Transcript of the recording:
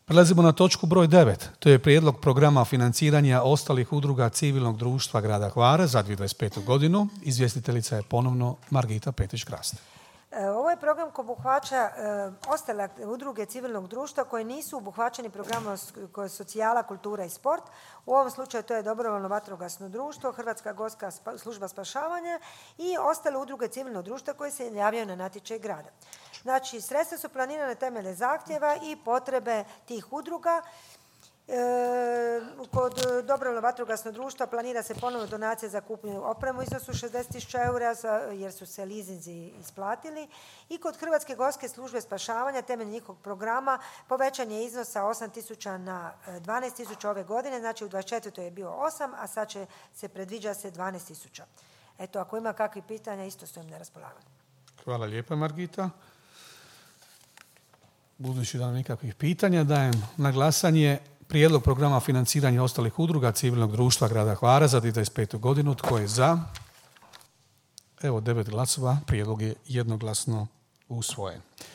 Prelazimo na točku broj 9. To je prijedlog programa financiranja ostalih udruga civilnog društva grada Hvara za 2025. godinu. Izvjestiteljica je ponovno Margita Petrić-Krast. Ovo je program koji obuhvaća ostale udruge civilnog društva koje nisu obuhvaćeni programom koje je socijala, kultura i sport. U ovom slučaju to je Dobrovoljno vatrogasno društvo, Hrvatska gorska služba spašavanja i ostale udruge civilnog društva koje se javljaju na natječaj grada. Znači, sredstva su planirane temeljem zahtjeva i potrebe tih udruga. Kod Dobrovoljno vatrogasno društva planira se ponovno donacija za kupnju opremu u iznosu 60.000 eura jer su se lizinzi isplatili. I kod Hrvatske gorske službe spašavanja temeljem njihovog programa povećan je iznos sa 8.000 na 12.000 ove godine, znači u 24. je bio 8, a sad se predviđa se 12.000. Eto, ako ima kakvih pitanja, isto stojim na raspolaganju. Hvala lijepa, Margita. Budući da nikakvih pitanja, dajem na glasanje prijedlog programa financiranja ostalih udruga civilnog društva grada Hvara za 2025. godinu. Tko je za? Evo 9 glasova. Prijedlog je jednoglasno usvojen.